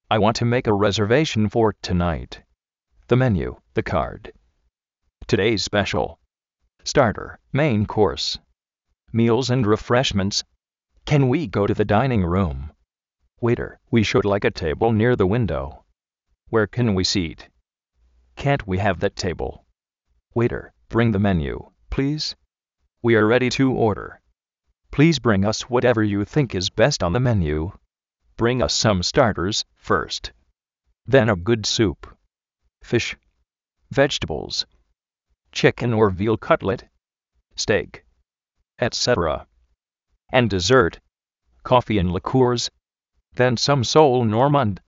I want to make a reservation for tonight. The menu, the card. Today's special. Starter, main course. Meals and refreshments. Can we go to the dining room? Waiter, we should like a table near the window. Where can we seat? Can't we have that table? Waiter, bring the menu, please. We are ready to order. Please bring us whatever you think is best on the menu. Bring us some starters first. Then a good soup. Fish. Vegetables. Chicken or veal cutlet. Steak. Etc. And dessert. Coffee and liqueurs. Then some sole Normand.